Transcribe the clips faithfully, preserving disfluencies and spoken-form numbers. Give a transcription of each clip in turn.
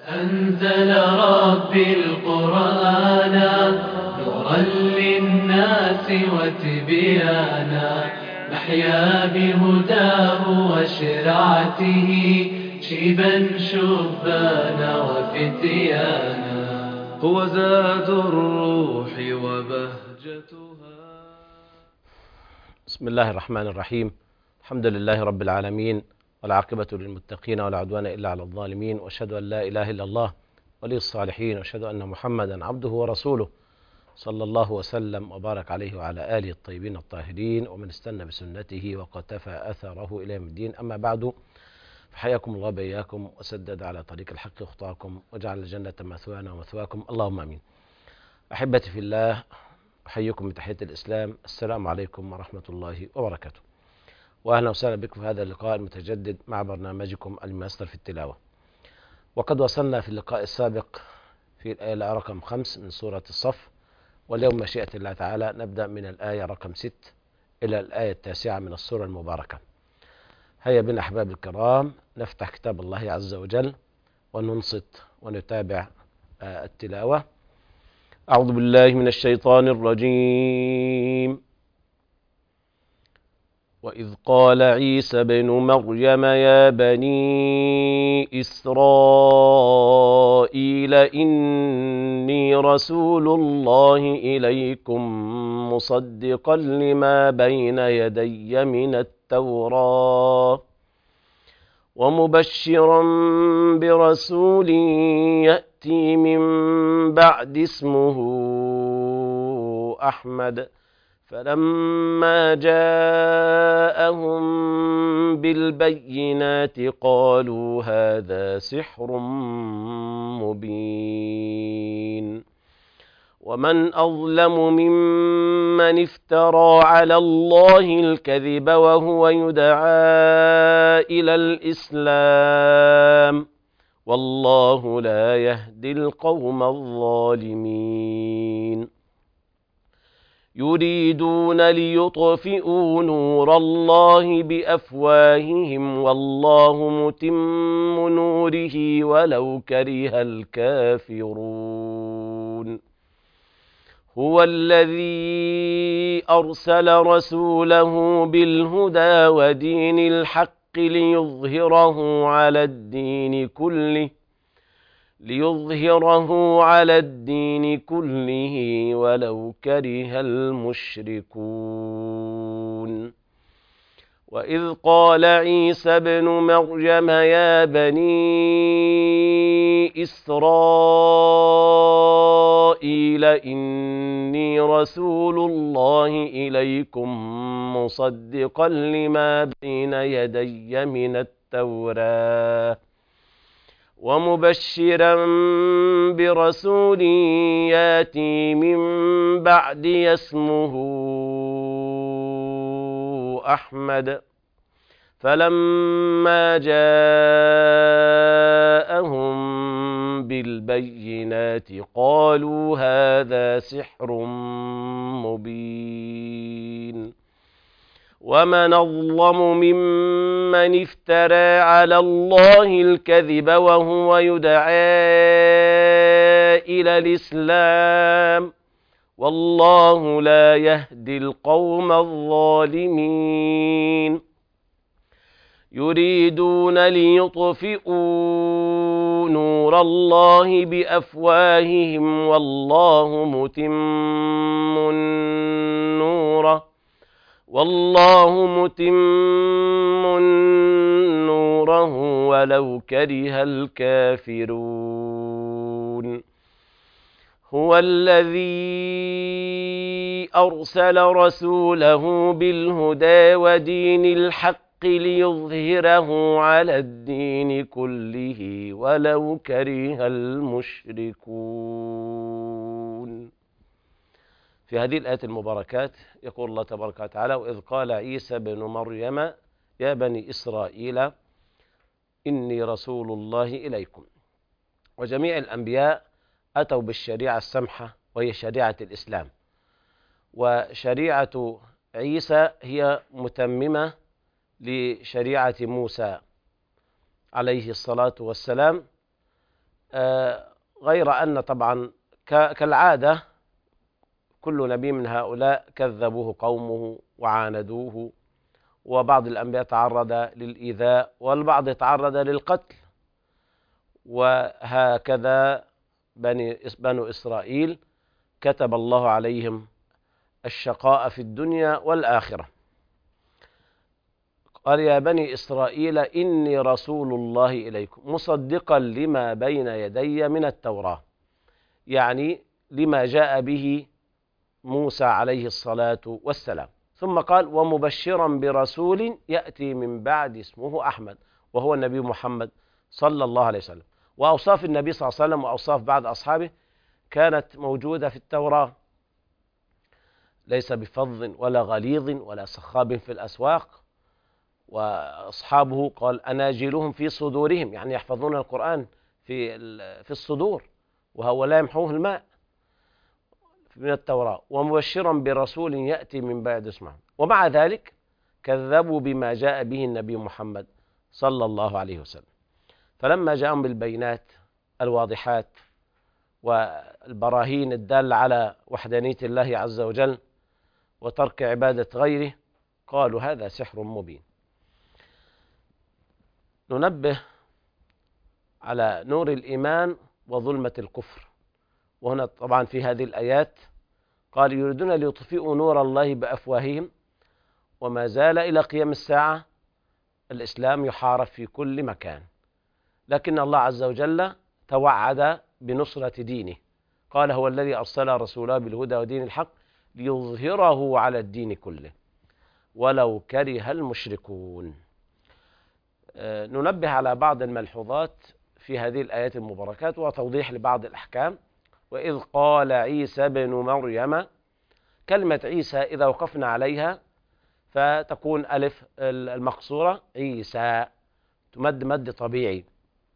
أنزل ربي القرآن نورا للناس وتبيانا، نحيا بهداه وشرعته شيبا شبانا وفتيانا. هو زاد الروح وبهجتها. بسم الله الرحمن الرحيم. الحمد لله رب العالمين، والعاقبة للمتقين ولا عدوان إلا على الظالمين، وأشهد أن لا إله إلا الله ولي الصالحين، وأشهد أن محمدا عبده ورسوله صلى الله وسلم وبارك عليه وعلى آله الطيبين الطاهرين ومن استنى بسنته وقتفى أثره إلى يوم الدين. أما بعد، فحياكم الله بإياكم وسدد على طريق الحق خطاكم وجعل الجنة مثوانا ومثواكم، اللهم آمين. أحبتي في الله، أحييكم بتحية الإسلام، السلام عليكم ورحمة الله وبركاته، وأهلا وسهلا بكم في هذا اللقاء المتجدد مع برنامجكم الميسر في التلاوة. وقد وصلنا في اللقاء السابق في الآية رقم خمس من سورة الصف، واليوم مشيئة الله تعالى نبدأ من الآية رقم ست إلى الآية التاسعة من السورة المباركة. هيا بنا أحباب الكرام نفتح كتاب الله عز وجل وننصت ونتابع التلاوة. أعوذ بالله من الشيطان الرجيم. وإذ قال عيسى بن مريم يا بني إسرائيل إني رسول الله إليكم مصدقا لما بين يدي من التوراة ومبشرا برسول يأتي من بعد اسمه أحمد. فلما جاءهم بالبينات قالوا هذا سحر مبين، ومن أظلم ممن افترى على الله الكذب وهو يدعى إلى الإسلام، والله لا يهدي القوم الظالمين. يريدون ليطفئوا نور الله بأفواههم والله متم نوره ولو كره الكافرون. هو الذي أرسل رسوله بالهدى ودين الحق ليظهره على الدين كله ليظهره على الدين كله ولو كره المشركون. وإذ قال عيسى بن مريم يا بني إسرائيل إني رسول الله إليكم مصدقا لما بين يدي من التوراة ومبشرا برسول ياتي من بعد اسمه أحمد. فلما جاءهم بالبينات قالوا هذا سحر مبين، ومن أظلم ممن افترى على الله الكذب وهو يدعى إلى الإسلام، والله لا يهدي القوم الظالمين. يريدون ليطفئوا نور الله بأفواههم والله متم نوره والله متم نوره ولو كره الكافرون. هو الذي أرسل رسوله بالهدى ودين الحق ليظهره على الدين كله ولو كره المشركون. في هذه الآيات المباركات يقول الله تبارك وتعالى: وإذ قال عيسى بن مريم يا بني إسرائيل إني رسول الله إليكم. وجميع الأنبياء أتوا بالشريعة السمحة وهي شريعة الإسلام، وشريعة عيسى هي متممة لشريعة موسى عليه الصلاة والسلام، غير أن طبعا كالعادة كل نبي من هؤلاء كذبوه قومه وعاندوه، وبعض الأنبياء تعرض للإيذاء والبعض تعرض للقتل، وهكذا بني بنو إسرائيل كتب الله عليهم الشقاء في الدنيا والآخرة. قال يا بني إسرائيل إني رسول الله إليكم مصدقا لما بين يدي من التوراة، يعني لما جاء به موسى عليه الصلاة والسلام. ثم قال ومبشرا برسول يأتي من بعد اسمه أحمد، وهو النبي محمد صلى الله عليه وسلم. وأوصاف النبي صلى الله عليه وسلم وأوصاف بعض أصحابه كانت موجودة في التوراة: ليس بفظ ولا غليظ ولا سخاب في الأسواق. وأصحابه قال أناجيلهم في صدورهم، يعني يحفظون القرآن في في الصدور، وهو لا يمحوه الماء من التوراة. ومبشرا برسول يأتي من بعد اسمه. ومع ذلك كذبوا بما جاء به النبي محمد صلى الله عليه وسلم. فلما جاءهم بالبينات الواضحات والبراهين الدالة على وحدانية الله عز وجل وترك عبادة غيره، قالوا هذا سحر مبين. ننبه على نور الإيمان وظلمة الكفر. وهنا طبعا في هذه الآيات قال يريدون ليطفئوا نور الله بأفواههم وما زال إلى قيام الساعة الإسلام يحارب في كل مكان، لكن الله عز وجل توعد بنصرة دينه. قال هو الذي أرسل رسوله بالهدى ودين الحق ليظهره على الدين كله ولو كره المشركون. آه ننبه على بعض الملحوظات في هذه الآيات المباركات وتوضيح لبعض الأحكام. وإذ قال عيسى بن مريم، كلمة عيسى إذا وقفنا عليها فتكون ألف المقصورة عيسى تمد مد طبيعي،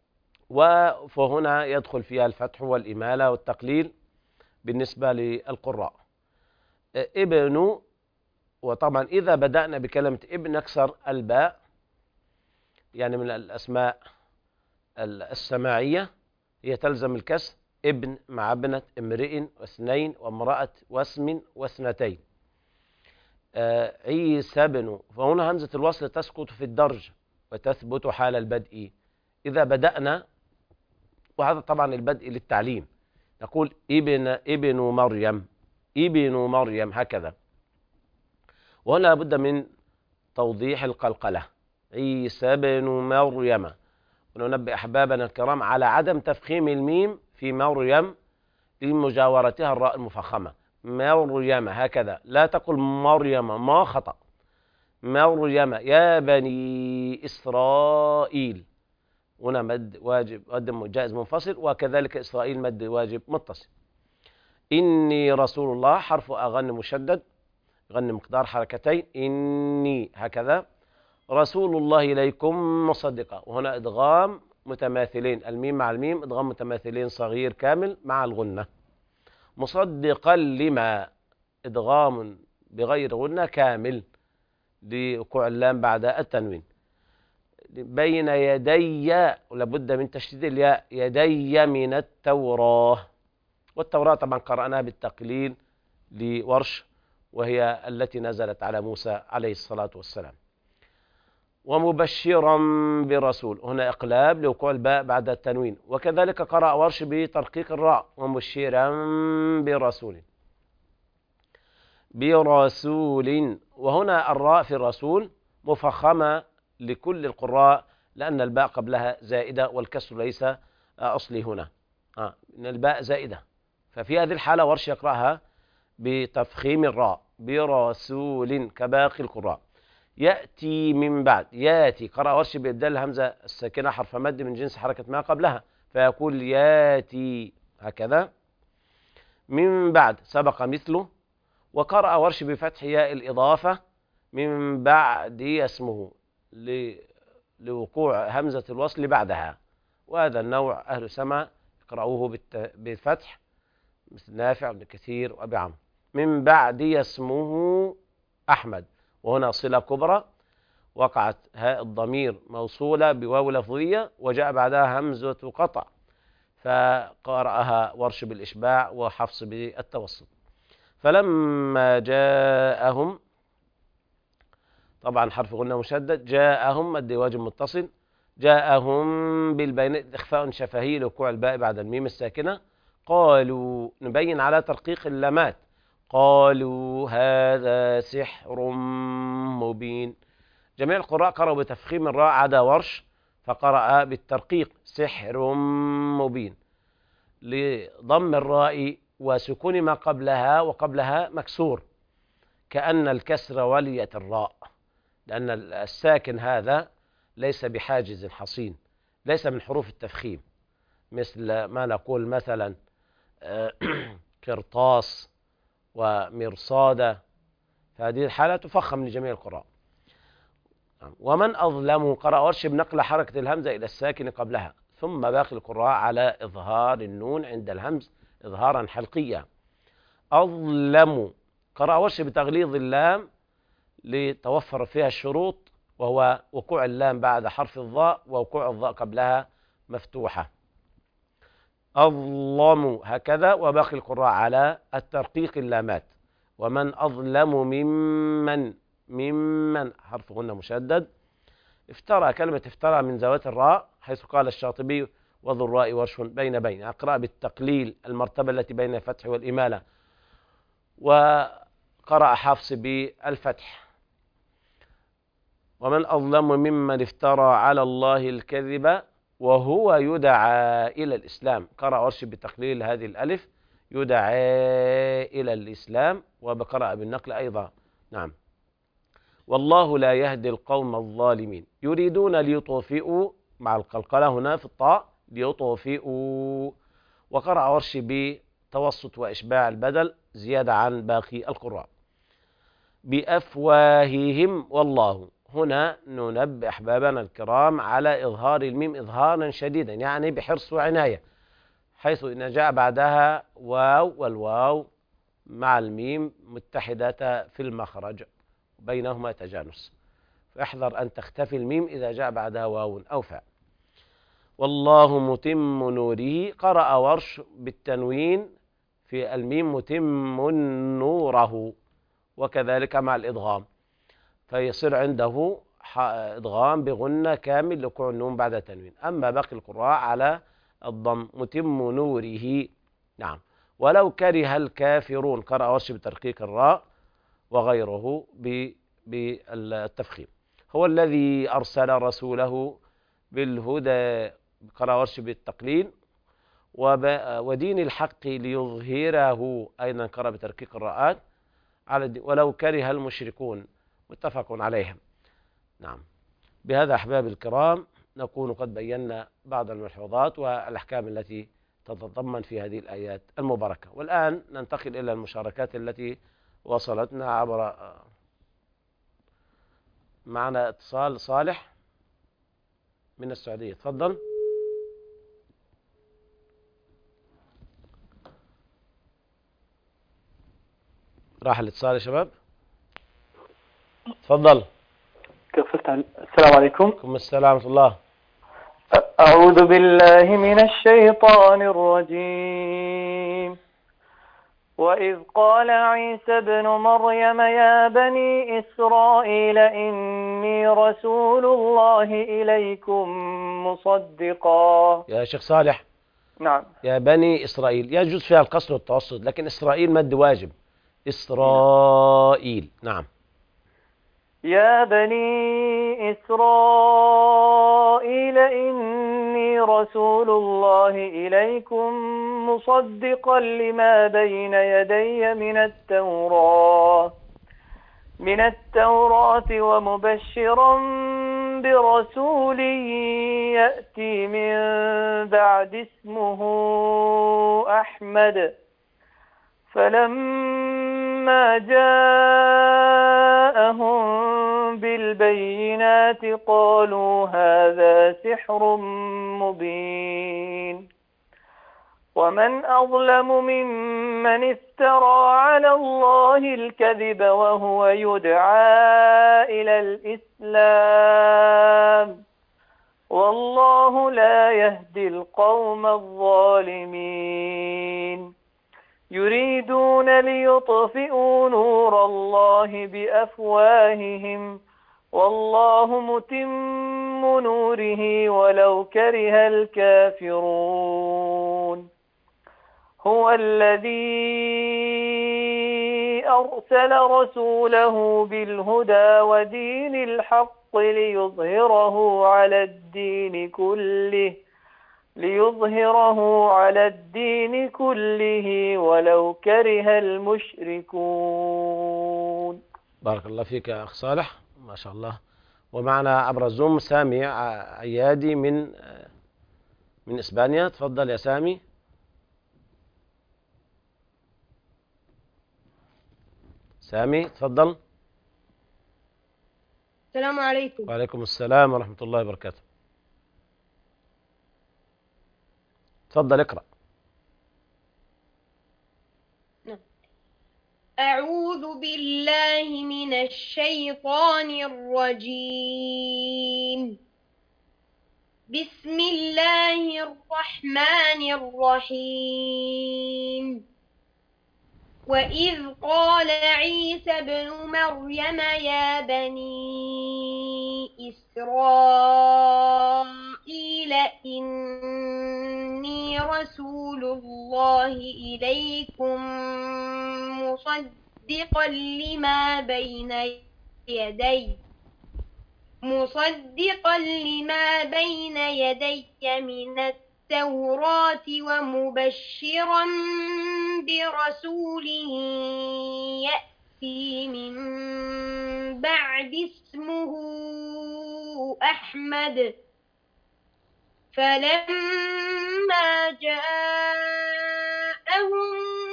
وفهنا يدخل فيها الفتح والإمالة والتقليل بالنسبة للقراء. ابن، وطبعا إذا بدأنا بكلمة ابن نكسر الباء، يعني من الأسماء السماعية هي تلزم الكسر، ابن مع ابنة امرئ واثنين وامرأة واسم واثنتين. آه عيسى بن، فهنا همزة الوصل تسقط في الدرج وتثبت حال البدء إذا بدأنا، وهذا طبعا البدء للتعليم، نقول ابن ابن مريم ابن مريم هكذا. وهنا لابد من توضيح القلقلة عيسى بن مريم. وننبه أحبابنا الكرام على عدم تفخيم الميم في مريم لمجاورتها الراء المفخمة، مريم هكذا، لا تقل مريم، ما خطأ، مريم يا بني إسرائيل، هنا مد واجب مد جائز منفصل، وكذلك إسرائيل مد واجب متصل. إني رسول الله حرف أغن مشدد غن مقدار حركتين، إني هكذا، رسول الله إليكم مصدقا، وهنا إدغام متماثلين، الميم مع الميم إدغام متماثلين صغير كامل مع الغنة. مصدقا لما إدغام بغير غنة كامل لوقوع اللام بعد التنوين. بين يدي، ولابد من تشديد الياء، يدي من التوراة. والتوراة طبعا قرأناها بالتقليل لورش، وهي التي نزلت على موسى عليه الصلاة والسلام. ومبشرا برسول، هنا إقلاب لوقوع الباء بعد التنوين، وكذلك قرأ ورش بترقيق الراء، ومبشرا برسول برسول. وهنا الراء في الرسول مفخمة لكل القراء لأن الباء قبلها زائدة والكسر ليس أصلي هنا، آه. إن الباء زائدة، ففي هذه الحالة ورش يقرأها بتفخيم الراء برسول كباقي القراء. يأتي من بعد، ياتي قرأ ورش بإبدال الهمزة الساكنة حرف مد من جنس حركة ما قبلها، فيقول ياتي هكذا. من بعد سبق مثله. وقرأ ورش بفتح ياء الإضافة من بعد اسمه لوقوع همزة الوصل بعدها، وهذا النوع أهل سما يقرأوه بالفتح مثل نافع وابن كثير وأبي عمرو. من بعد اسمه أحمد، وهنا صلة كبرى وقعت هاء الضمير موصولة بواو لفظية وجاء بعدها همزة قطع، فقرأها ورش بالإشباع وحفص بالتوسط. فلما جاءهم، طبعا حرف غنة مشدد، جاءهم مد واجب متصل، جاءهم بالبينات إخفاء شفهي لوقوع الباء بعد الميم الساكنة. قالوا، نبين على ترقيق اللامات، قالوا هذا سحر مبين. جميع القراء قرأوا بتفخيم الراء عدا ورش، فقرأ بالترقيق سحر مبين، لضم الراء وسكون ما قبلها، وقبلها مكسور كأن الكسر ولية الراء، لأن الساكن هذا ليس بحاجز حصين، ليس من حروف التفخيم، مثل ما نقول مثلا قرطاس ومرصادة، فهذه الحالة تفخم لجميع القراء. ومن أظلم، قرأ ورش بنقل حركة الهمزة إلى الساكن قبلها، ثم باقي القراء على إظهار النون عند الهمز إظهارا حلقيا. أظلم، قرأ ورش بتغليظ اللام لتوفر فيها الشروط، وهو وقوع اللام بعد حرف الضاء ووقوع الضاء قبلها مفتوحة. أظلم هكذا، وباقي القراء على الترقيق اللامات. ومن أظلم ممن، ممن حرف غنة مشدد. افترى، كلمة افترى من ذوات الراء، حيث قال الشاطبي وذو الراء ورش بين بين، أقرأ بالتقليل المرتبة التي بين الفتح والإمالة، وقرأ حفص بالفتح. ومن أظلم ممن افترى على الله الكذب وهو يدعى إلى الإسلام، قرأ ورش بتقليل هذه الألف، يدعى إلى الإسلام، وبقرأ بالنقل أيضا. نعم. والله لا يهدي القوم الظالمين، يريدون ليطفئوا مع القلقلة هنا في الطاء، ليطفئوا، وقرأ ورش بتوسط وإشباع البدل زيادة عن باقي القراء. بأفواههم، والله هنا ننبه أحبابنا الكرام على إظهار الميم إظهارا شديدا، يعني بحرص وعناية، حيث إن جاء بعدها واو، والواو مع الميم متحدة في المخرج بينهما تجانس، فاحذر أن تختفي الميم إذا جاء بعدها واو أو فاء. والله متم نوره، قرأ ورش بالتنوين في الميم متم نوره، وكذلك مع الإدغام، فيصير عنده إدغام بغنة كامل لوقوع النون بعد تنوين. أما باقي القراء على الضم متم نوره. نعم. ولو كره الكافرون، قرأ ورش بترقيق الراء وغيره بالتفخيم. هو الذي أرسل رسوله بالهدى، قرأ ورش بالتقليل، ودين الحق ليظهره، أيضا قرأ بترقيق الراءات على الدين. ولو كره المشركون، متفق عليهم. نعم. بهذا أحباب الكرام نكون قد بينا بعض الملحوظات والأحكام التي تتضمن في هذه الآيات المباركة. والآن ننتقل إلى المشاركات التي وصلتنا عبر، معنا اتصال صالح من السعودية، تفضل. راح الاتصال يا شباب، تفضل. السلام عليكم. عليكم السلام ورحمة الله. أعوذ بالله من الشيطان الرجيم. وإذ قال عيسى ابن مريم يا بني إسرائيل إني رسول الله إليكم مصدقا. يا شيخ صالح. نعم. يا بني إسرائيل يجوز فيها القصر والتوسط، لكن إسرائيل مد واجب، إسرائيل. نعم. يا بني إسرائيل إني رسول الله إليكم مصدقا لما بين يدي من التوراة من التوراة ومبشرا برسول يأتي من بعد اسمه أحمد. فلما جاءهم بالبينات قالوا هذا سحر مبين. ومن أظلم ممن افترى على الله الكذب وهو يدعى إلى الإسلام والله لا يهدي القوم الظالمين يريدون ليطفئوا نور الله بأفواههم والله متم نوره ولو كره الكافرون هو الذي أرسل رسوله بالهدى ودين الحق ليظهره على الدين كله ليظهره على الدين كله ولو كره المشركون. بارك الله فيك يا أخ صالح، ما شاء الله. ومعنا عبر الزوم سامي عيادي من من إسبانيا. تفضل يا سامي. سامي تفضل. السلام عليكم. وعليكم السلام ورحمة الله وبركاته. تفضل اقرأ. أعوذ بالله من الشيطان الرجيم. بسم الله الرحمن الرحيم. وإذ قال عيسى ابن مريم يا بني إسرائيل إني رسول الله إليكم مصدقا لما بين يدي مصدقا لما بين يدي من التوراة ومبشرا برسول يأتي من بعد اسمه أحمد. فلما جاءهم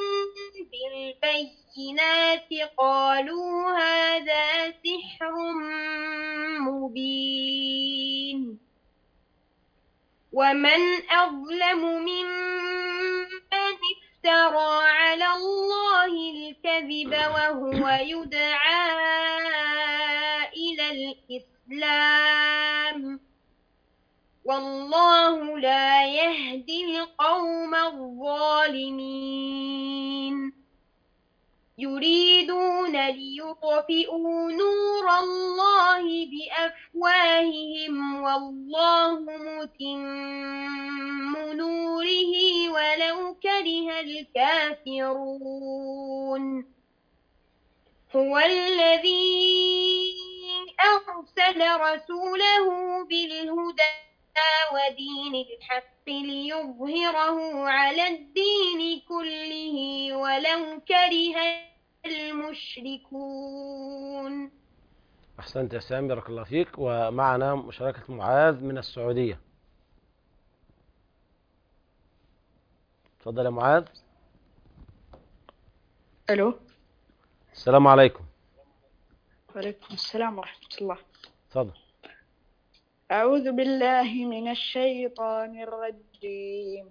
بالبينات قالوا هذا سحر مبين. ومن أظلم ممن افترى على الله الكذب وهو يدعى إلى الإسلام والله لا يهدي القوم الظالمين يريدون ليطفئوا نور الله بأفواههم والله متم نوره ولو كره الكافرون. هو الذي أرسل رسوله بالهدى ودين الحق ليظهره على الدين كله ولو كره المشركون. أحسنت يا سامي، بارك الله فيك. ومعنا مشاركة معاذ من السعودية. تفضل يا معاذ. ألو. السلام عليكم. وعليكم السلام ورحمة الله. تفضل. أعوذ بالله من الشيطان الرجيم.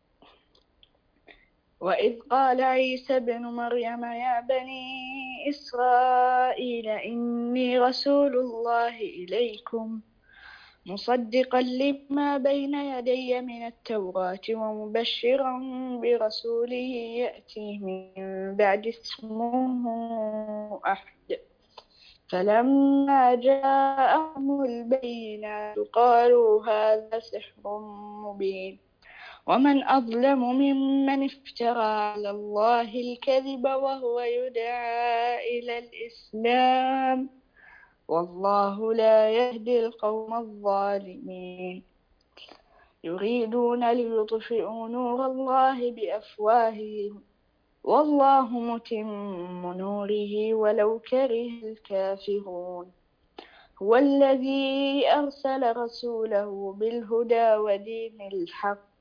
وإذ قال عيسى ابن مريم يا بني إسرائيل إني رسول الله إليكم مصدقا لما بين يدي من التوراة ومبشرا برسول يأتي من بعد اسمه أحمد. فلما جاءهم البينات قالوا هذا سحر مبين. ومن أظلم ممن افترى على الله الكذب وهو يدعى إلى الإسلام والله لا يهدي القوم الظالمين يريدون ليطفئوا نور الله بأفواههم والله متم نوره ولو كره الكافرون. هو الذي أرسل رسوله بالهدى ودين الحق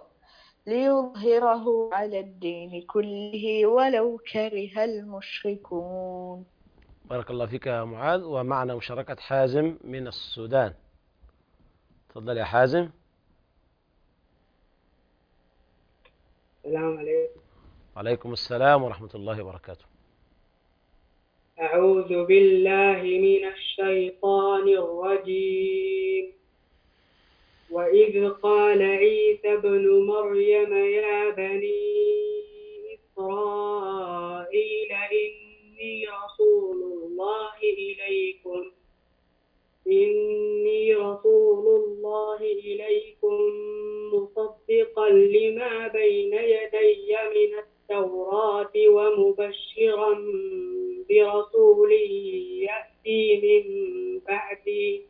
ليظهره على الدين كله ولو كره المشركون. بارك الله فيك يا معاذ. ومعنا مشاركة حازم من السودان. تفضل يا حازم. السلام عليكم. وعليكم السلام ورحمة الله وبركاته. أعوذ بالله من الشيطان الرجيم. وإذ قال عيسى ابن مريم يا بني إسرائيل إني رسول الله إليكم إني رسول الله إليكم مصدقا لما بين يدي من التوراة ومبشرا برسول يأتي من بعدي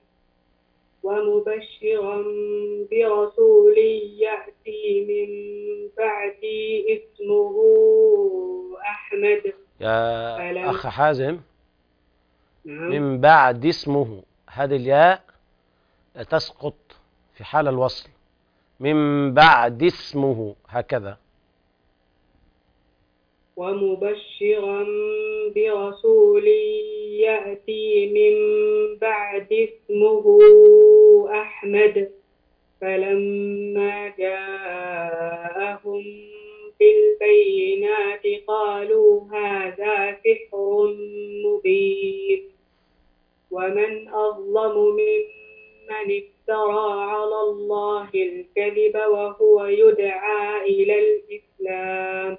ومبشرا برسول يأتي من بعدي اسمه أحمد. يا أخ حازم، نعم. من بعد اسمه، هذه الياء تسقط في حال الوصل. من بعد اسمه هكذا. ومبشرا برسول يأتي من بعد اسمه أحمد فلما جاءهم بالبينات قالوا هذا سحر مبين ومن أظلم ممن افترى على الله الكذب وهو يدعى إلى الإسلام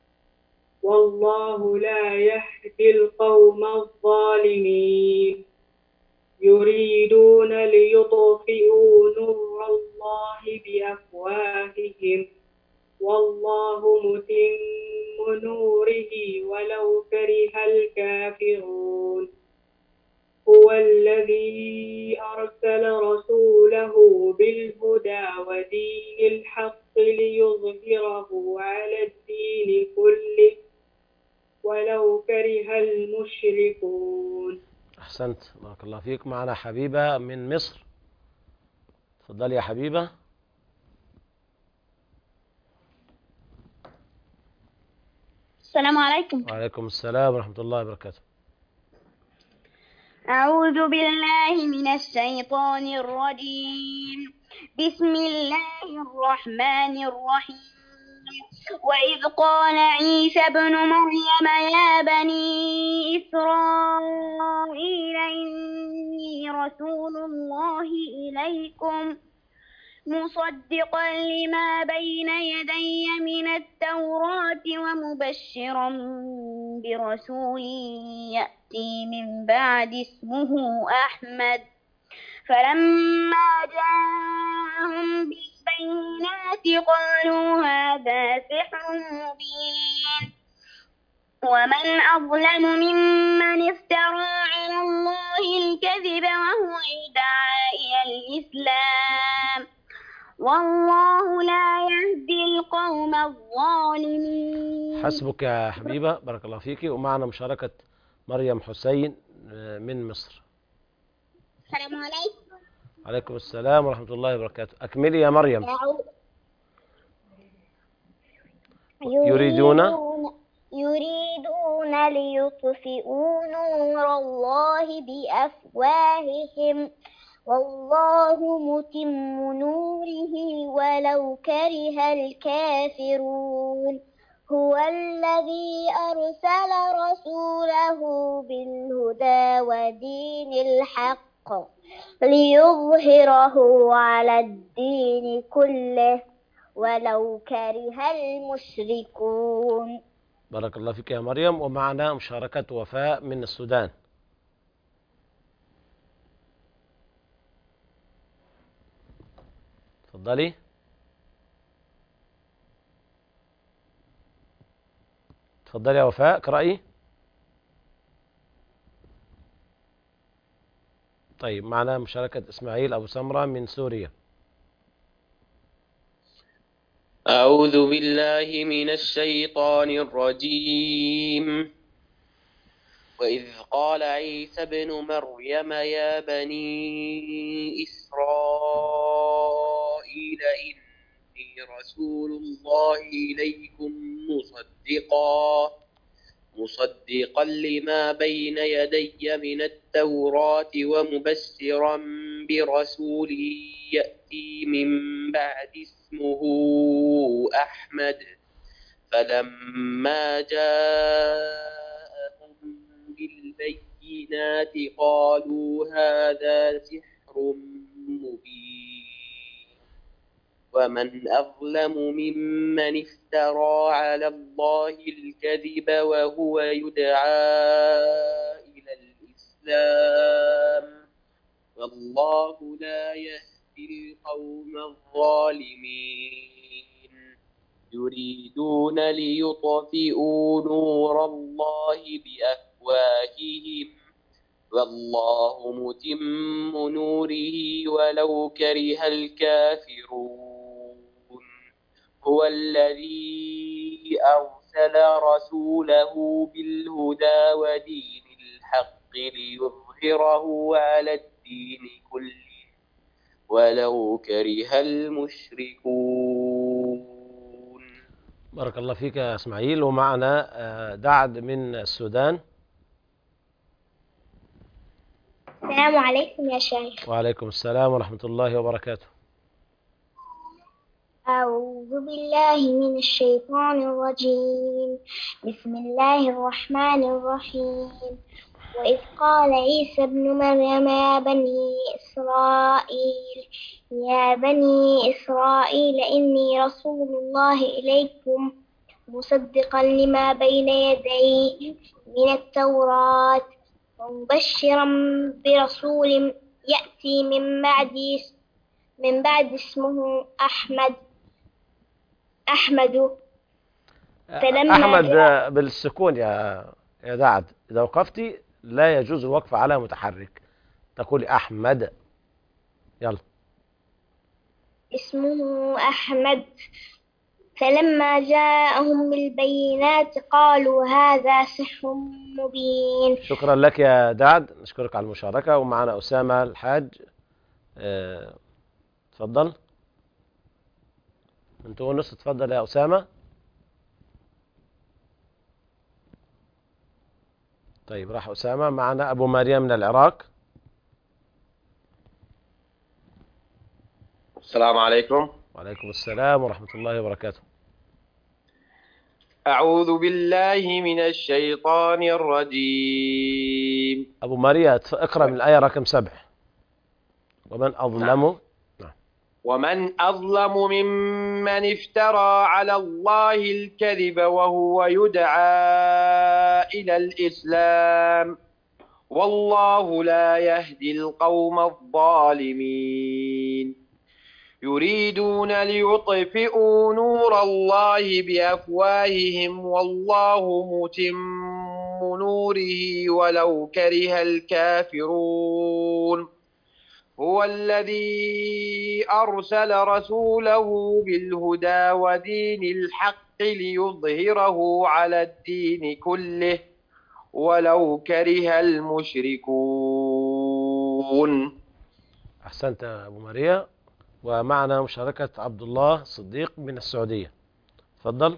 والله لا يهدي القوم الظالمين يريدون ليطفئوا نور الله بأفواههم والله متم نوره ولو كره الكافرون هو الذي أرسل رسوله بالهدى ودين الحق ليظهره على الدين كله ولو كره المشركون. أحسنت، بارك الله فيك. معنا حبيبة من مصر. تفضلي يا حبيبة. السلام عليكم. وعليكم السلام ورحمة الله وبركاته. أعوذ بالله من الشيطان الرجيم. بسم الله الرحمن الرحيم. وإذ قال عيسى ابن مريم يا بني إسرائيل إني رسول الله إليكم مصدقا لما بين يدي من التوراة ومبشرا برسول يأتي من بعد اسمه أحمد فلما جاءهم بالبينات قالوا هذا سحر مبين ومن أظلم ممن افترى على الله الكذب وهو يدعى إلى الإسلام والله لا يهدي القوم الظالمين. حسبك يا حبيبة، بارك الله فيك. ومعنا مشاركة مريم حسين من مصر. السلام عليكم. عليكم السلام ورحمة الله وبركاته. أكملي يا مريم. يريدون يريدون ليطفئوا نور الله بأفواههم والله متم نوره ولو كره الكافرون هو الذي أرسل رسوله بالهدى ودين الحق ليظهره على الدين كله ولو كره المشركون. بارك الله فيك يا مريم. ومعنا مشاركة وفاء من السودان. تفضلي. تفضلي يا وفاء، اقرأي. طيب، معنا مشاركة إسماعيل أبو سمرة من سوريا. أعوذ بالله من الشيطان الرجيم. وإذ قال عيسى ابن مريم يا بني إسرائيل إني رسول الله إليكم مصدقا مصدقا لما بين يدي من التوراة ومبشرا برسول يأتي من بعد اسمه أحمد فلما جاءهم بالبينات قالوا هذا سحر مبين ومن أظلم ممن افترى على الله الكذب وهو يدعى إلى الإسلام والله لا يهدي القوم الظالمين يريدون ليطفئوا نور الله بأفواههم والله متم نوره ولو كره الكافرون هو الذي أرسل رسوله بالهدى ودين الحق ليظهره على الدين كله ولو كره المشركون. بارك الله فيك يا إسماعيل. ومعنا دعد من السودان. السلام عليكم يا شيخ. وعليكم السلام ورحمة الله وبركاته. أعوذ بالله من الشيطان الرجيم. بسم الله الرحمن الرحيم. وإذ قال عيسى ابن مريم يا بني إسرائيل يا بني إسرائيل إني رسول الله إليكم مصدقا لما بين يدي من التوراة ومبشرا برسول يأتي من بعدي من بعد اسمه أحمد أحمد فلما أحمد جاء بالسكون يا يا دعد. إذا وقفتي لا يجوز الوقف على متحرك، تقولي أحمد. يلا. اسمه أحمد فلما جاءهم بالبينات قالوا هذا سحر مبين. شكرا لك يا دعد، نشكرك على المشاركة. ومعنا أسامة الحاج. اه... تفضل من تونس. تفضل يا أسامة. طيب راح أسامة. معنا أبو مريم من العراق. السلام عليكم. وعليكم السلام ورحمة الله وبركاته. أعوذ بالله من الشيطان الرجيم. أبو مريم اقرأ من الآية رقم سبع. ومن أظلم نعم. ومن أظلم ممن افترى على الله الكذب وهو يدعى إلى الإسلام والله لا يهدي القوم الظالمين يريدون ليطفئوا نور الله بأفواههم والله متم نوره ولو كره الكافرون هو الذي أرسل رسوله بالهدى ودين الحق ليظهره على الدين كله ولو كره المشركون. أحسنت يا أبو مريم. ومعنا مشاركة عبد الله الصديق من السعودية. تفضل.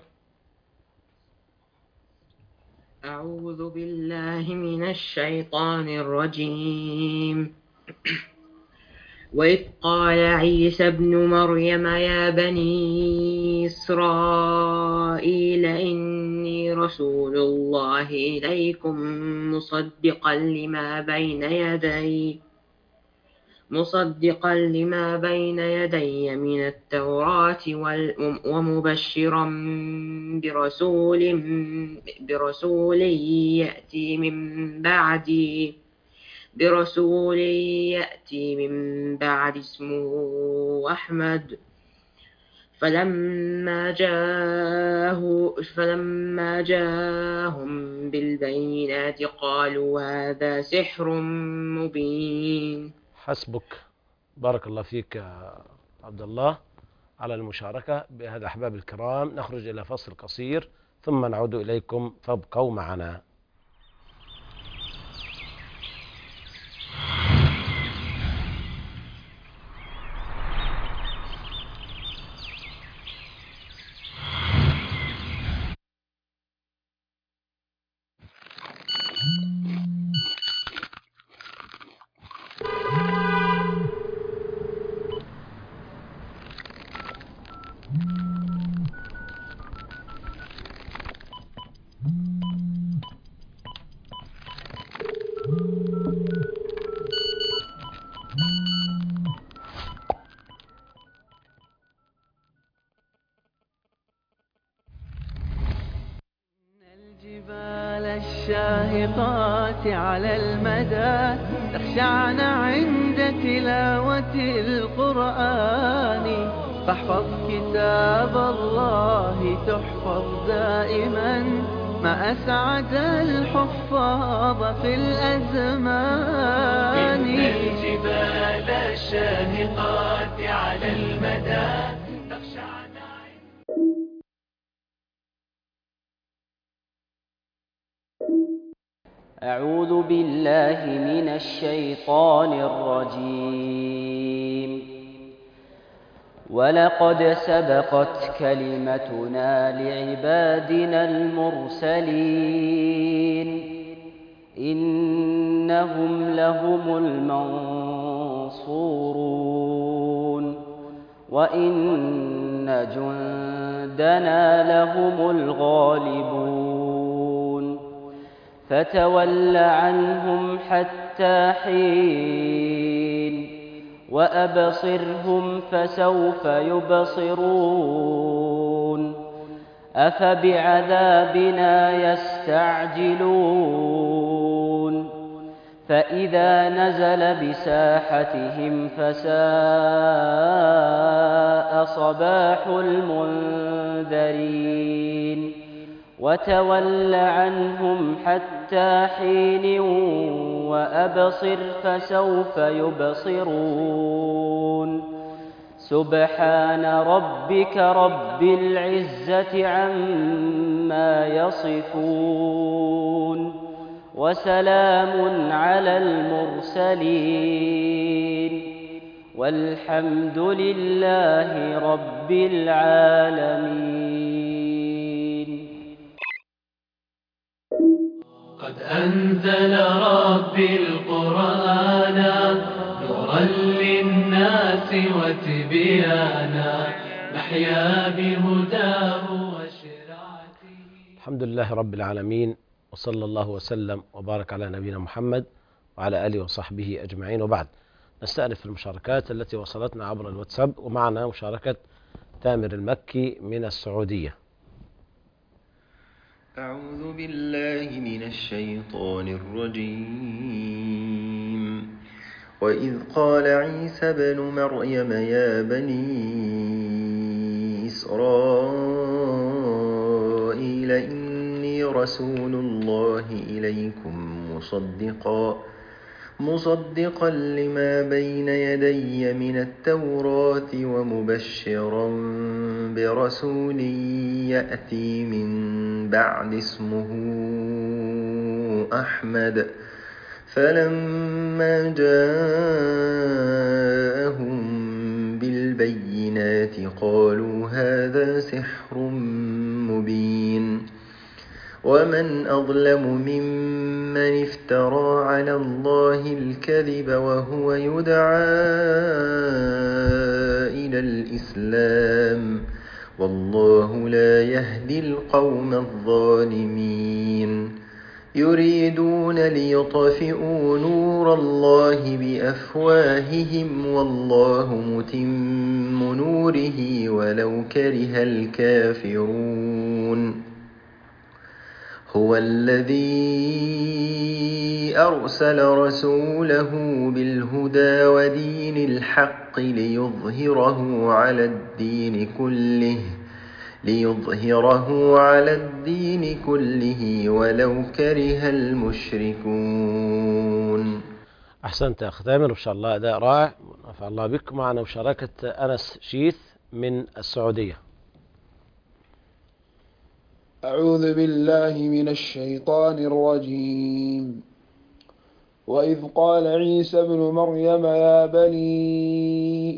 أعوذ بالله من الشيطان الرجيم. وإذ قال عيسى ابن مريم يا بني إسرائيل إني رسول الله إليكم مصدقا لما بين يدي مصدقا لما بين يدي من التوراة ومبشرا برسول برسول يأتي من بعدي برسول يأتي من بعد اسمه أحمد فلما جاءه فلما جاءهم بالبينات قالوا هذا سحر مبين. حسبك. بارك الله فيك يا عبد الله على المشاركة. بهذا أحباب الكرام نخرج إلى فصل قصير ثم نعود إليكم فابقوا معنا. الشاهقات على المدى تخشعن عند تلاوة القرآن فاحفظ كتاب الله تحفظ دائما ما أسعد الحفاظ في الأزمان. إن الجبال الشاهقات على المدى تخشعن. أعوذ بالله من الشيطان الرجيم. ولقد سبقت كلمتنا لعبادنا المرسلين إنهم لهم المنصورون وإن جندنا لهم الغالبون فتول عنهم حتى حين وأبصرهم فسوف يبصرون أفبعذابنا يستعجلون فإذا نزل بساحتهم فساء صباح المنذرين وتول عنهم حتى حين وأبصر فسوف يبصرون سبحان ربك رب العزة عما يصفون وسلام على المرسلين والحمد لله رب العالمين. قد أنزل ربي القرآن نورا للناس وتبيانا نحيا بهداه وشرعته. الحمد لله رب العالمين وصلى الله وسلم وبارك على نبينا محمد وعلى آله وصحبه أجمعين، وبعد نستأنف المشاركات التي وصلتنا عبر الواتساب، ومعنا مشاركة تامر المكي من السعودية. أعوذ بالله من الشيطان الرجيم. وإذ قال عيسى ابن مريم يا بني إسرائيل إني رسول الله إليكم مصدقا مصدقا لما بين يدي من التوراة ومبشرا برسول يأتي من بعد اسمه أحمد فلما جاءهم بالبينات قالوا هذا سحر مبين ومن أظلم ممن افترى على الله الكذب وهو يدعى إلى الإسلام والله لا يهدي القوم الظالمين. يريدون ليطفئوا نور الله بأفواههم والله متم نوره ولو كره الكافرون. هو الذي أرسل رسوله بالهدى ودين الحق ليظهره على الدين كله ليظهره على الدين كله ولو كره المشركون. أحسنت أخ تامر، إن شاء الله أداء رائع، نفع الله بك. معنا مشاركة أنس شيث من السعودية. أعوذ بالله من الشيطان الرجيم. وإذ قال عيسى ابن مريم يا بني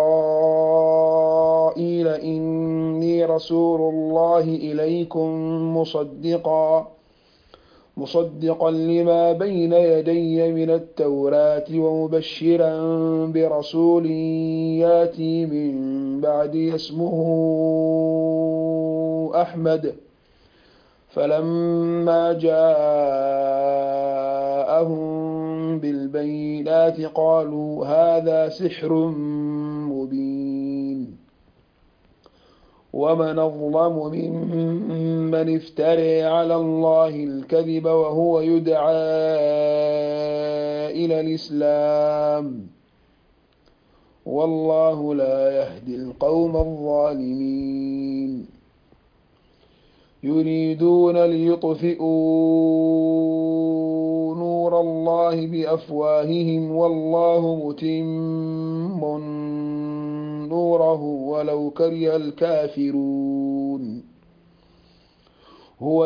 إسرائيل إني رسول الله إليكم مصدقا مصدقا لما بين يدي من التوراة ومبشرا برسول ياتي من بعدي اسمه أحمد فلما جاءهم بالبينات قالوا هذا سحر مبين ومن أظلم ممن افترى على الله الكذب وهو يدعى إلى الإسلام والله لا يهدي القوم الظالمين يريدون ليطفئوا نور الله بأفواههم والله متم نوره ولو كره الكافرون هو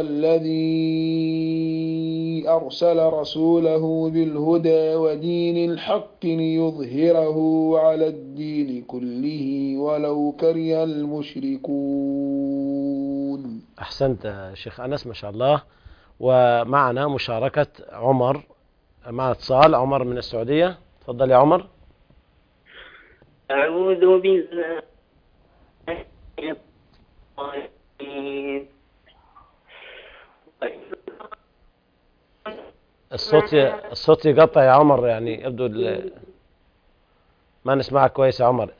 الذي أرسل رسوله بالهدى ودين الحق ليظهره على الدين كله ولو كره المشركون. أحسنت شيخ أنس ما شاء الله. ومعنا مشاركة عمر، معنا اتصال عمر من السعودية. تفضل يا عمر. أعوذ بالله الصوت الصوت يقطع يا عمر، يعني يبدو ما نسمعك كويس يا عمر.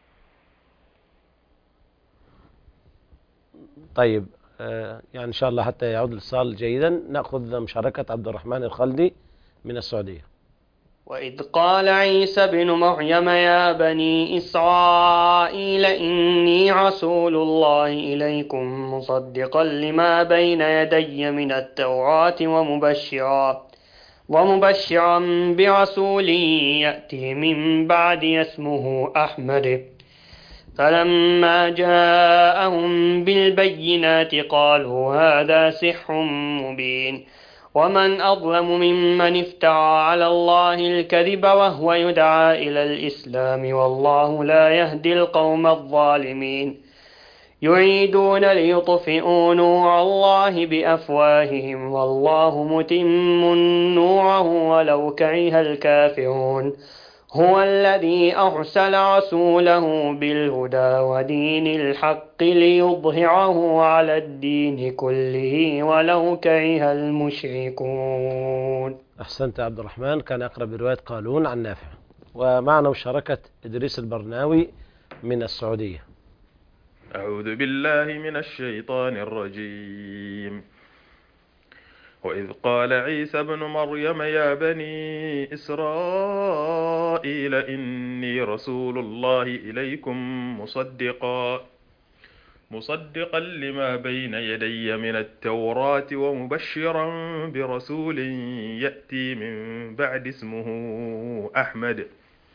طيب آه يعني إن شاء الله حتى يعود الاتصال جيدا نأخذ مشاركة عبد الرحمن الخلدي من السعودية. وإذ قال عيسى بن مريم يا بني إسرائيل إني رسول الله إليكم مصدقا لما بين يدي من التوراة ومبشرا ومبشرا برسول يأتي من بعد اسمه أحمد فلما جاءهم بالبينات قالوا هذا سحر مبين ومن أظلم ممن افترى على الله الكذب وهو يدعى إلى الإسلام والله لا يهدي القوم الظالمين يريدون ليطفئوا نور الله بأفواههم والله متم نوره ولو كره الكافرون هو الذي أرسل رسوله بالهدى ودين الحق ليظهره على الدين كله ولو كره المشركون. أحسنت عبد الرحمن، كان أقرأ برواية قالون عن نافع. ومعنا مشاركة إدريس البرناوي من السعودية. أعوذ بالله من الشيطان الرجيم. وإذ قال عيسى ابن مريم يا بني إسرائيل إني رسول الله إليكم مصدقا مصدقا لما بين يدي من التوراة ومبشرا برسول يأتي من بعد اسمه أحمد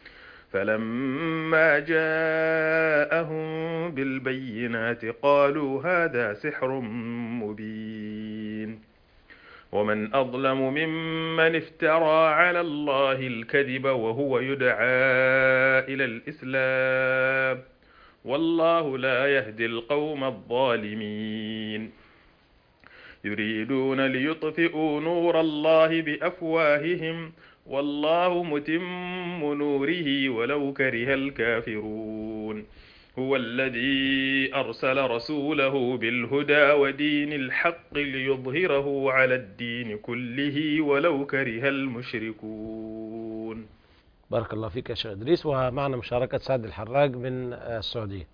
فلما جاءهم بالبينات قالوا هذا سحر مبين ومن أظلم ممن افترى على الله الكذب وهو يدعى إلى الإسلام والله لا يهدي القوم الظالمين يريدون ليطفئوا نور الله بأفواههم والله متم نوره ولو كره الكافرون هو الذي أرسل رسوله بالهدى ودين الحق ليظهره على الدين كله ولو كره المشركون. بارك الله فيك يا شيخ إدريس. ومعنا مشاركة سعد الحراق من السعودية.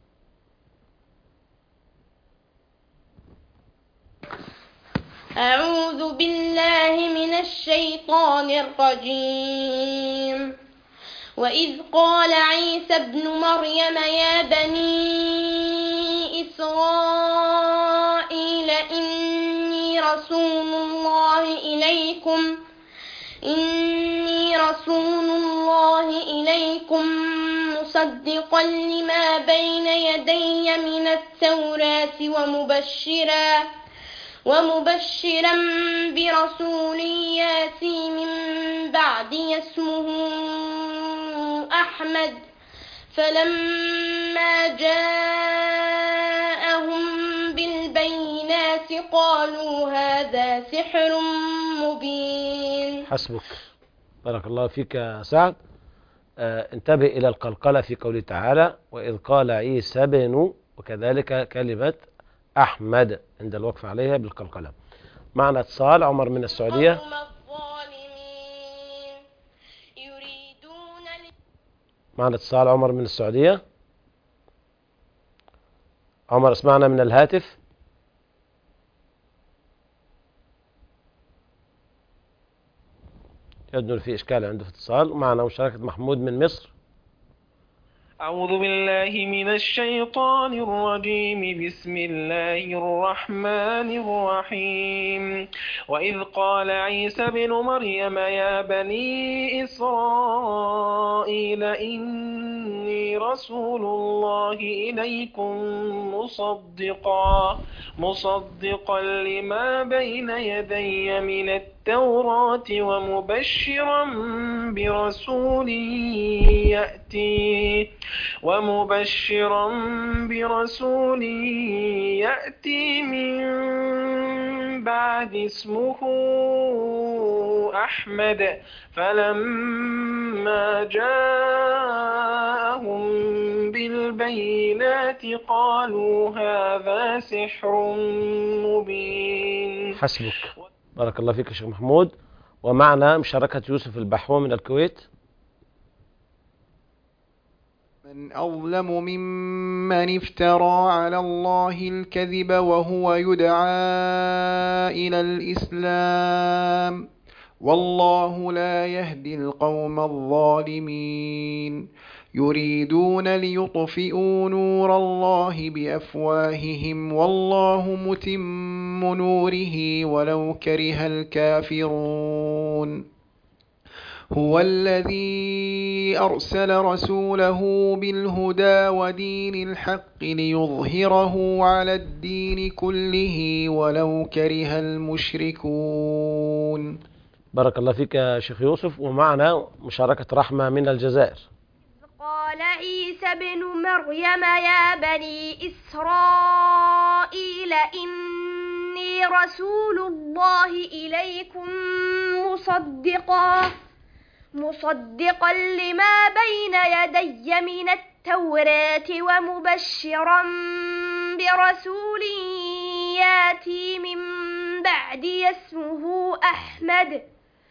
أعوذ بالله من الشيطان الرجيم. وإذ قال عيسى ابن مريم يا بني إسرائيل إني رسول الله إليكم إني رسول الله إليكم مصدقا لما بين يدي من التوراة ومبشرا ومبشرا برسول يأتي من بعد اسمه أحمد فلما جاءهم بالبينات قالوا هذا سحر مبين. حسبك. بارك الله فيك يا سعد. آه انتبه إلى القلقلة في قوله تعالى وإذ قال عيسى ابن وكذلك كلمة أحمد عند الوقف عليها بالقلقلة. معنا اتصال عمر من السعودية. معنا اتصال عمر من السعودية. عمر اسمعنا من الهاتف. يبدو في إشكال عنده في اتصال. معنا مشاركة محمود من مصر. أعوذ بالله من الشيطان الرجيم. بسم الله الرحمن الرحيم. وإذ قال عيسى ابن مريم يا بني إسرائيل إني رسول الله إليكم مصدقا مصدقا لما بين يدي من التوراة ومبشرا برسول يأتي ومبشرا برسول يأتي من بعد اسمه أحمد فلما جاءهم بالبينات قالوا هذا سحر مبين. حسبك. بارك الله فيك يا شيخ محمود. ومعنا مشاركة يوسف البحوة من الكويت. من أظلم ممن افترى على الله الكذب وهو يدعى إلى الإسلام والله لا يهدي القوم الظالمين. يريدون ليطفئوا نور الله بأفواههم والله متم نوره ولو كره الكافرون. هو الذي أرسل رسوله بالهدى ودين الحق ليظهره على الدين كله ولو كره المشركون. بارك الله فيك يا شيخ يوسف. ومعنا مشاركة رحمة من الجزائر. قال عيسى بن مريم يا بني إسرائيل إني رسول الله إليكم مصدقا مصدقا لما بين يدي من التوراة ومبشرا برسول ياتي من بعدي اسمه أحمد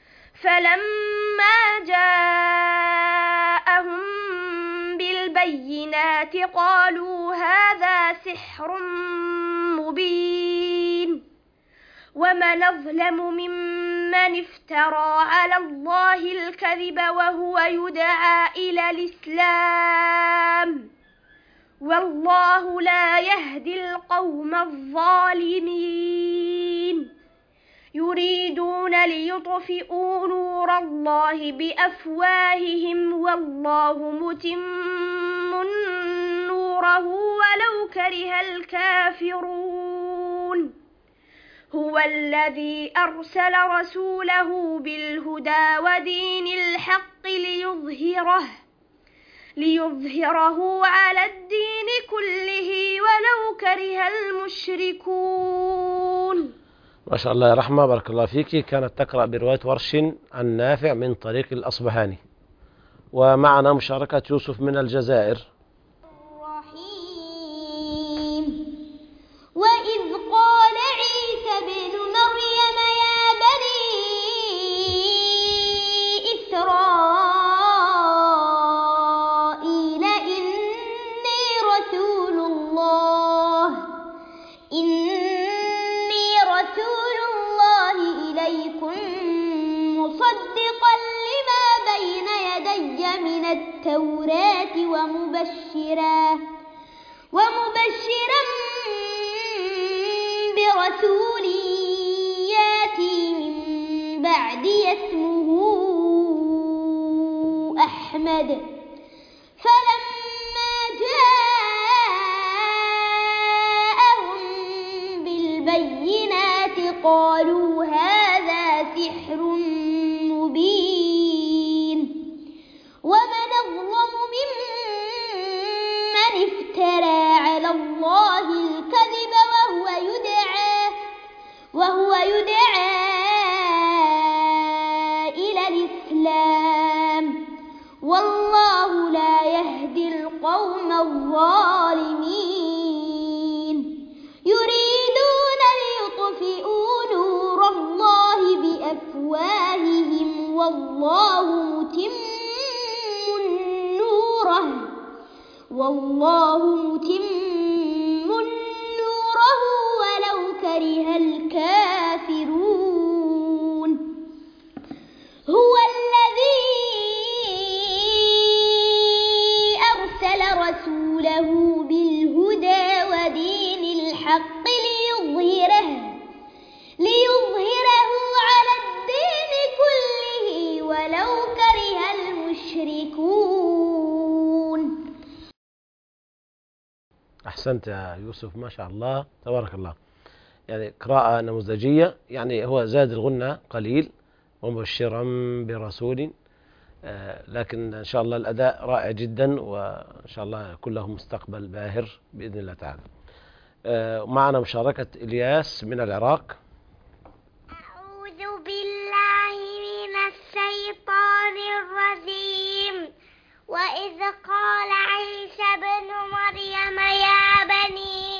فلما جاءهم بالبينات قالوا هذا سحر مبين. ومن أظلم ممن افترى على الله الكذب وهو يدعى إلى الإسلام والله لا يهدي القوم الظالمين. يريدون ليطفئوا نور الله بأفواههم والله متم نوره ولو كره الكافرون. هو الذي أرسل رسوله بالهدى ودين الحق ليظهره ليظهره على الدين كله ولو كره المشركون. ما شاء الله يا رحمة. بارك الله فيك. كانت تقرأ برواية ورش عن نافع من طريق الأصبهاني. ومعنا مشاركة يوسف من الجزائر. وإذ قال عيسى بن مريم يا بني إسرائيل إني رسول الله إني رسول الله إليكم مصدقا لما بين يدي من التوراة ومبشرا ومبشرا برسول ياتي من بعدي اسمه أحمد فلما جاءهم بالبينات قالوا هذا سحر مبين. ومن أظلم ممن افترى على الله الكذب وهو يدعى وهو يدعى إلى الإسلام والله لا يهدي القوم الظالمين. يريدون ليطفئوا نور الله بأفواههم والله متم نوره والله متم ليظهره ليظهره على الدين كله ولو كره المشركون. أحسنت يا يوسف، ما شاء الله تبارك الله. يعني قراءة نموذجية، يعني هو زاد الغنة قليل ومبشرا برسول، آه لكن إن شاء الله الأداء رائع جدا، وإن شاء الله يكون له مستقبل باهر بإذن الله تعالى. آه معنا مشاركة إلياس من العراق. أعوذ بالله من الشيطان الرجيم. وإذ قال عيسى بن مريم يا بني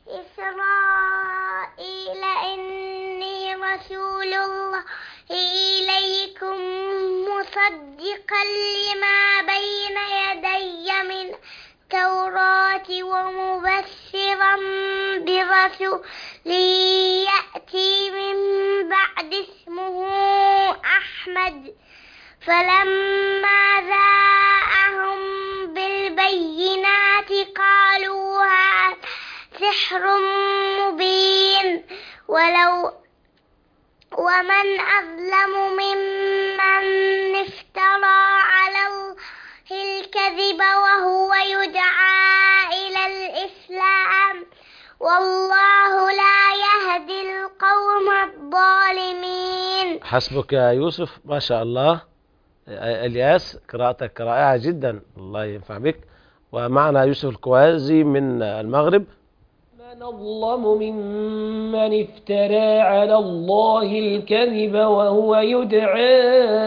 إسرائيل إني رسول الله إليكم مصدقا لما بين يدي من التوراة ومبشرا برسول يأتي من بعد اسمه أحمد. فلما جاءهم بالبينات قالوا هذا سحر مبين ولو ومن أظلم ممن افترى على الله الكذب وهو يدعى إلى الإسلام والله لا يهدي القوم الظالمين. حسبك يا يوسف، ما شاء الله. إلياس قراءتك رائعة جدا، الله ينفع بك. ومعنا يوسف الكوازي من المغرب. من أظلم ممن افترى على الله الكذب وهو يدعى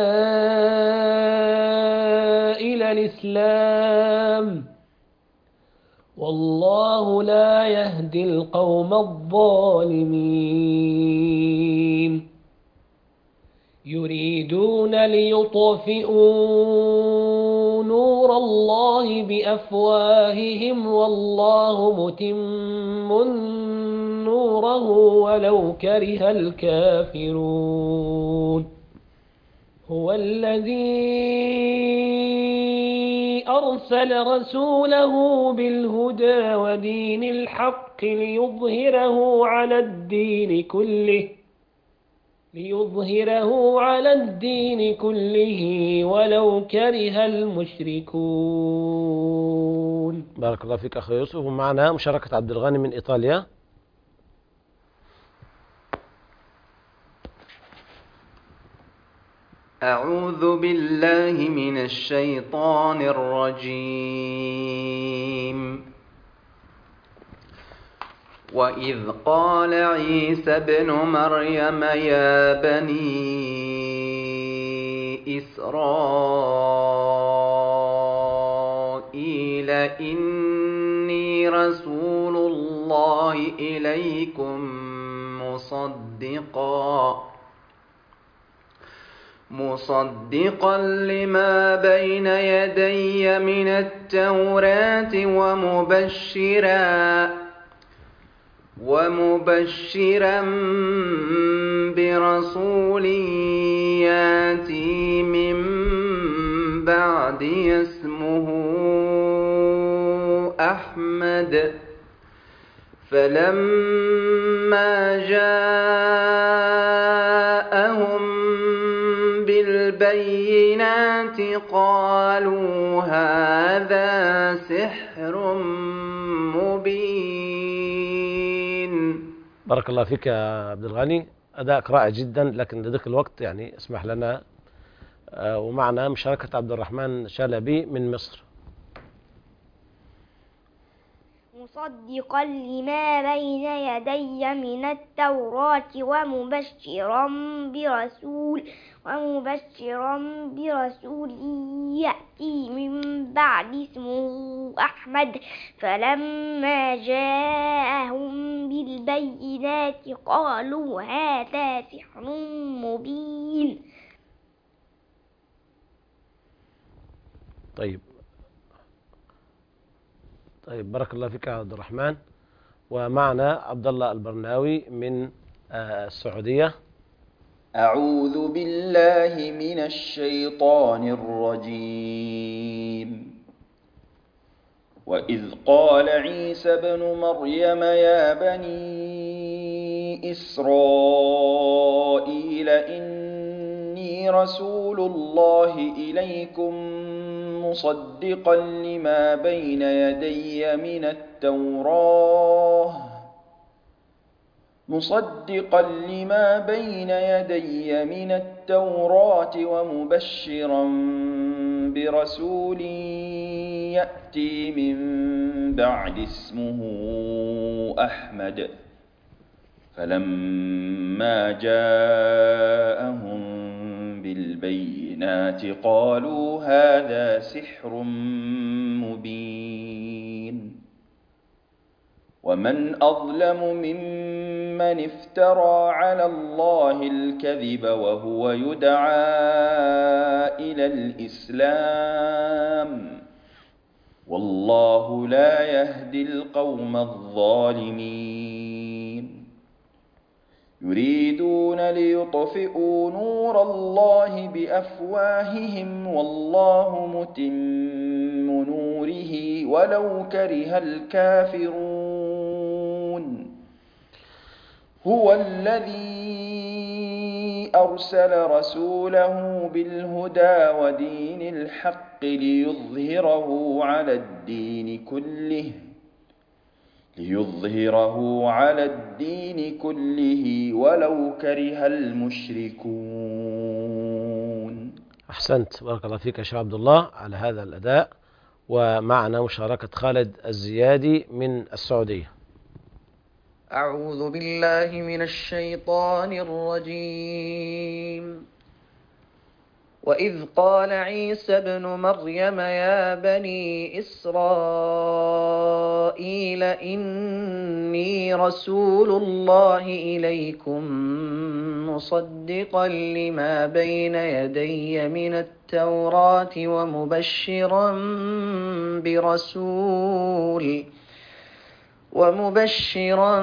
إلى الإسلام والله لا يهدي القوم الظالمين. يريدون ليطفئوا نور الله بأفواههم والله متم نوره ولو كره الكافرون. هو الذي أرسل رسوله بالهدى ودين الحق ليظهره على الدين كله ليظهره على الدين كله ولو كره المشركون. بارك الله فيك أخي يوسف. ومعنا مشاركة عبد الغني من إيطاليا. أعوذ بالله من الشيطان الرجيم. وإذ قال عيسى ابن مريم يا بني إسرائيل إني رسول الله إليكم مصدقا مصدقا لما بين يدي من التوراة ومبشرا ومبشرا برسول ياتي من بعدي اسمه أحمد. فلما جاءهم بالبينات قالوا هذا سحر مبين. بارك الله فيك يا عبد الغني، أداءك رائع جدا، لكن لذلك الوقت يعني اسمح لنا. ومعنا مشاركة عبد الرحمن شلبي من مصر. مصدقا لما بين يدي من التوراة ومبشرا برسول ومبشرا برسول يأتي من بعد اسمه أحمد. فلما جاءهم بالبينات قالوا هذا سحر مبين. طيب طيب بارك الله فيك يا عبد الرحمن. ومعنا عبد الله البرناوي من السعودية. أعوذ بالله من الشيطان الرجيم. وإذ قال عيسى ابن مريم يا بني إسرائيل إني رسول الله إليكم مصدقا لما بين يدي من التوراة مصدقا لما بين يدي من التوراة ومبشرا برسول يأتي من بعد اسمه أحمد فلما جاءهم بالبينات قالوا هذا سحر مبين ومن أظلم ممن افترى على الله الكذب وهو يدعى إلى الإسلام والله لا يهدي القوم الظالمين يريدون ليطفئوا نور الله بأفواههم والله متم نوره ولو كره الكافرون هو الذي أرسل رسوله بالهدى ودين الحق ليظهره على الدين كله ليظهره على الدين كله ولو كره المشركون. أحسنت، بارك الله فيك يا شيخ عبد الله على هذا الأداء. ومعنا مشاركة خالد الزيادي من السعودية. أعوذ بالله من الشيطان الرجيم. وإذ قال عيسى ابن مريم يا بني إسرائيل إني رسول الله إليكم مصدقا لما بين يدي من التوراة ومبشرا برسول ومبشرا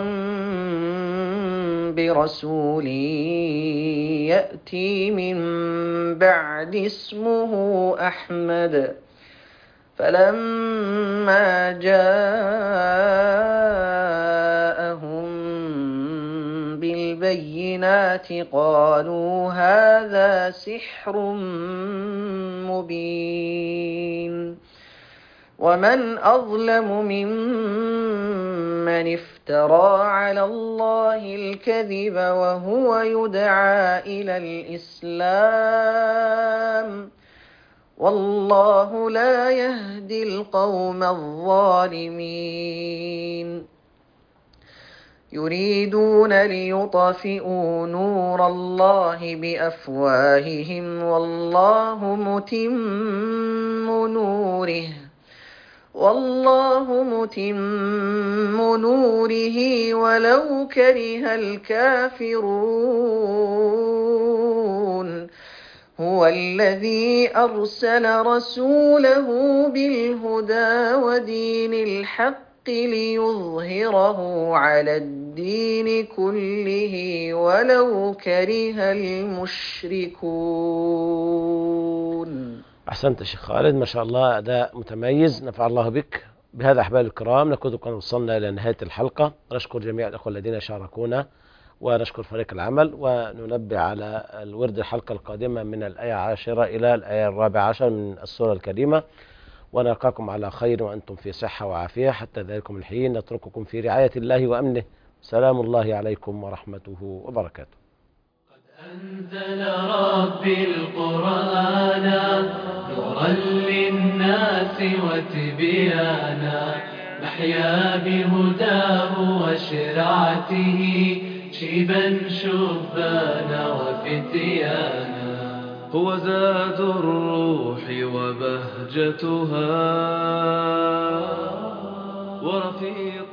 برسول يأتي من بعد اسمه أحمد فلما جاءهم بالبينات قالوا هذا سحر مبين ومن أظلم ممن افترى على الله الكذب وهو يدعى إلى الإسلام والله لا يهدي القوم الظالمين يريدون ليطفئوا نور الله بأفواههم والله متم نوره والله متم نوره ولو كره الكافرون هو الذي أرسل رسوله بالهدى ودين الحق ليظهره على الدين كله ولو كره المشركون. أحسنت يا شيخ خالد، ما شاء الله أداء متميز، نفع الله بك. بهذا أحباب الكرام نكون قد وصلنا إلى نهاية الحلقة. نشكر جميع الأخوة الذين شاركونا ونشكر فريق العمل، وننبه على الورد الحلقة القادمة من الآية عشرة إلى الآية الرابعة عشر من السورة الكريمة، ونلقاكم على خير وأنتم في صحة وعافية. حتى ذلكم الحين نترككم في رعاية الله وأمنه. سلام الله عليكم ورحمته وبركاته. أنزل ربي القرآن نورا للناس وتبيانا نحيا بهداه وشرعته شيبا شبانا وفتيانا هو زاد الروح وبهجتها ورفيق